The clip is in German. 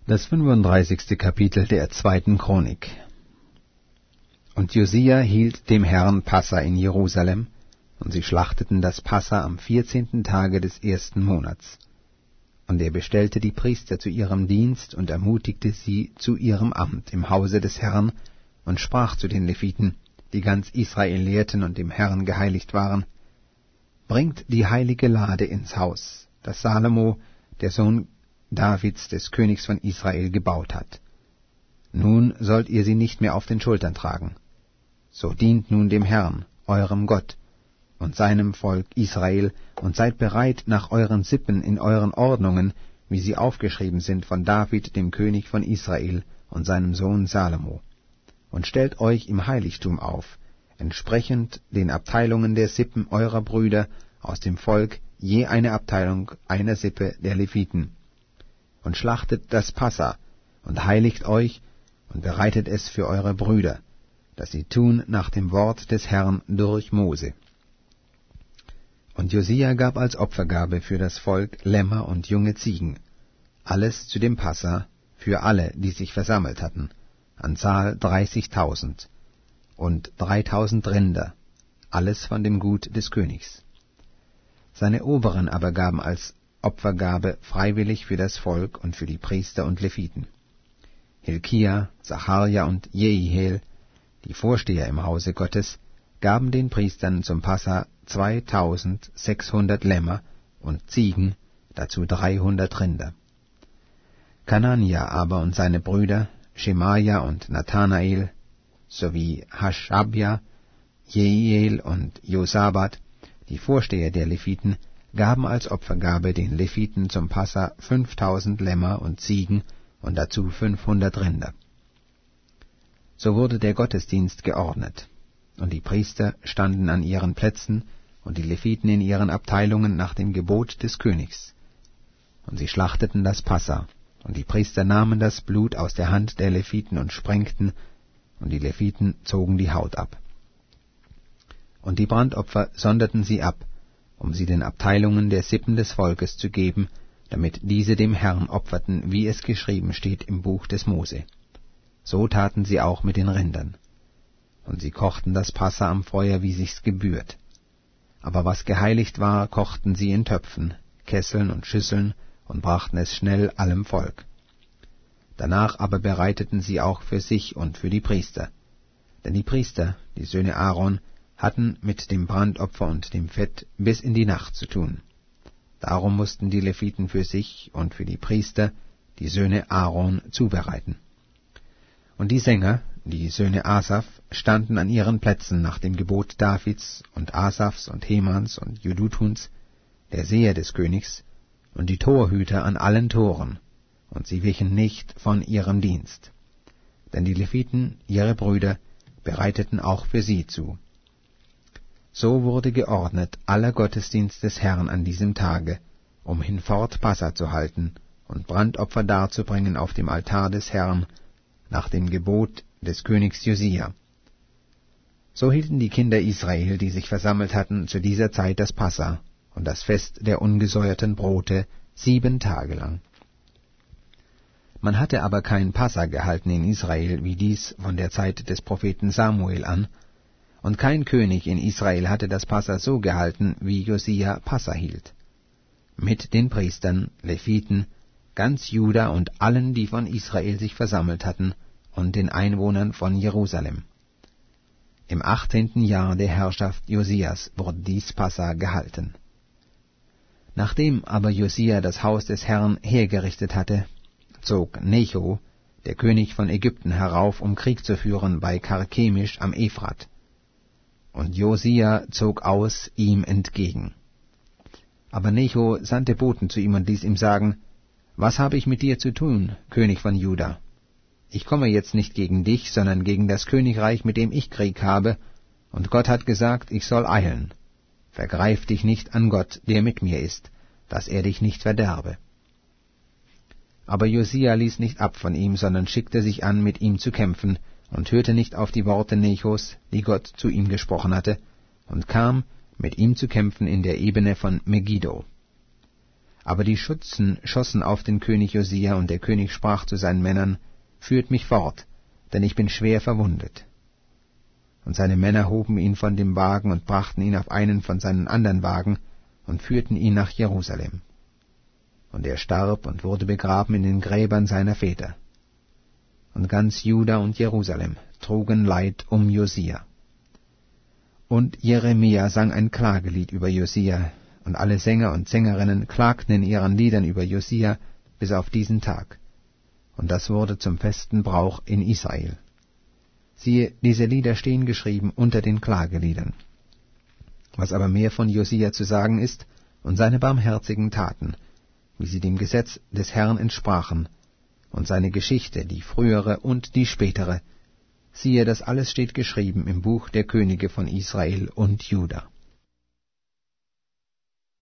Das 35. Kapitel der 2. Chronik. Und Josia hielt dem Herrn Passa in Jerusalem, und sie schlachteten das Passa am 14. Tage des 1. Monats. Und er bestellte die Priester zu ihrem Dienst und ermutigte sie zu ihrem Amt im Hause des Herrn und sprach zu den Leviten, die ganz Israel lehrten und dem Herrn geheiligt waren: Bringt die heilige Lade ins Haus, das Salomo, der Sohn Davids, des Königs von Israel, gebaut hat. Nun sollt ihr sie nicht mehr auf den Schultern tragen. So dient nun dem Herrn, eurem Gott, und seinem Volk Israel, und seid bereit nach euren Sippen in euren Ordnungen, wie sie aufgeschrieben sind von David, dem König von Israel, und seinem Sohn Salomo. Und stellt euch im Heiligtum auf, entsprechend den Abteilungen der Sippen eurer Brüder aus dem Volk, je eine Abteilung einer Sippe der Leviten. Und schlachtet das Passa, und heiligt euch, und bereitet es für eure Brüder, dass sie tun nach dem Wort des Herrn durch Mose. Und Josia gab als Opfergabe für das Volk Lämmer und junge Ziegen, alles zu dem Passa, für alle, die sich versammelt hatten, an Zahl 30.000, und 3.000 Rinder, alles von dem Gut des Königs. Seine Oberen aber gaben als Opfergabe freiwillig für das Volk und für die Priester und Leviten. Hilkia, Zacharja und Jehiel, die Vorsteher im Hause Gottes, gaben den Priestern zum Passa 2.600 Lämmer und Ziegen, dazu 300 Rinder. Kanania aber und seine Brüder, Schemaja und Nathanael, sowie Haschabja, Jehiel und Josabat, die Vorsteher der Leviten, gaben als Opfergabe den Leviten zum Passa 5.000 Lämmer und Ziegen und dazu 500 Rinder. So wurde der Gottesdienst geordnet, und die Priester standen an ihren Plätzen und die Leviten in ihren Abteilungen nach dem Gebot des Königs. Und sie schlachteten das Passa, und die Priester nahmen das Blut aus der Hand der Leviten und sprengten, und die Leviten zogen die Haut ab. Und die Brandopfer sonderten sie ab, um sie den Abteilungen der Sippen des Volkes zu geben, damit diese dem Herrn opferten, wie es geschrieben steht im Buch des Mose. So taten sie auch mit den Rindern. Und sie kochten das Passa am Feuer, wie sich's gebührt. Aber was geheiligt war, kochten sie in Töpfen, Kesseln und Schüsseln und brachten es schnell allem Volk. Danach aber bereiteten sie auch für sich und für die Priester. Denn die Priester, die Söhne Aaron, hatten mit dem Brandopfer und dem Fett bis in die Nacht zu tun. Darum mussten die Leviten für sich und für die Priester, die Söhne Aaron, zubereiten. Und die Sänger, die Söhne Asaf, standen an ihren Plätzen nach dem Gebot Davids und Asafs und Hemans und Jedutuns, der Seher des Königs, und die Torhüter an allen Toren, und sie wichen nicht von ihrem Dienst. Denn die Leviten, ihre Brüder, bereiteten auch für sie zu. So wurde geordnet aller Gottesdienst des Herrn an diesem Tage, um hinfort Passa zu halten und Brandopfer darzubringen auf dem Altar des Herrn, nach dem Gebot des Königs Josia. So hielten die Kinder Israel, die sich versammelt hatten, zu dieser Zeit das Passa und das Fest der ungesäuerten Brote 7 Tage lang. Man hatte aber kein Passa gehalten in Israel, wie dies von der Zeit des Propheten Samuel an, und kein König in Israel hatte das Passa so gehalten, wie Josia Passa hielt. Mit den Priestern, Leviten, ganz Juda und allen, die von Israel sich versammelt hatten, und den Einwohnern von Jerusalem. Im 18. Jahr der Herrschaft Josias wurde dies Passa gehalten. Nachdem aber Josia das Haus des Herrn hergerichtet hatte, zog Necho, der König von Ägypten, herauf, um Krieg zu führen bei Karkemisch am Ephrat. Und Josia zog aus ihm entgegen. Aber Necho sandte Boten zu ihm und ließ ihm sagen: Was habe ich mit dir zu tun, König von Juda? Ich komme jetzt nicht gegen dich, sondern gegen das Königreich, mit dem ich Krieg habe, und Gott hat gesagt, ich soll eilen. Vergreif dich nicht an Gott, der mit mir ist, dass er dich nicht verderbe. Aber Josia ließ nicht ab von ihm, sondern schickte sich an, mit ihm zu kämpfen, und hörte nicht auf die Worte Nechos, die Gott zu ihm gesprochen hatte, und kam, mit ihm zu kämpfen in der Ebene von Megiddo. Aber die Schützen schossen auf den König Josia, und der König sprach zu seinen Männern: Führt mich fort, denn ich bin schwer verwundet. Und seine Männer hoben ihn von dem Wagen und brachten ihn auf einen von seinen anderen Wagen und führten ihn nach Jerusalem. Und er starb und wurde begraben in den Gräbern seiner Väter. Und ganz Juda und Jerusalem trugen Leid um Josia. Und Jeremia sang ein Klagelied über Josia, und alle Sänger und Sängerinnen klagten in ihren Liedern über Josia bis auf diesen Tag. Und das wurde zum festen Brauch in Israel. Siehe, diese Lieder stehen geschrieben unter den Klageliedern. Was aber mehr von Josia zu sagen ist, und seine barmherzigen Taten, wie sie dem Gesetz des Herrn entsprachen, und seine Geschichte, die frühere und die spätere, siehe, das alles steht geschrieben im Buch der Könige von Israel und Juda.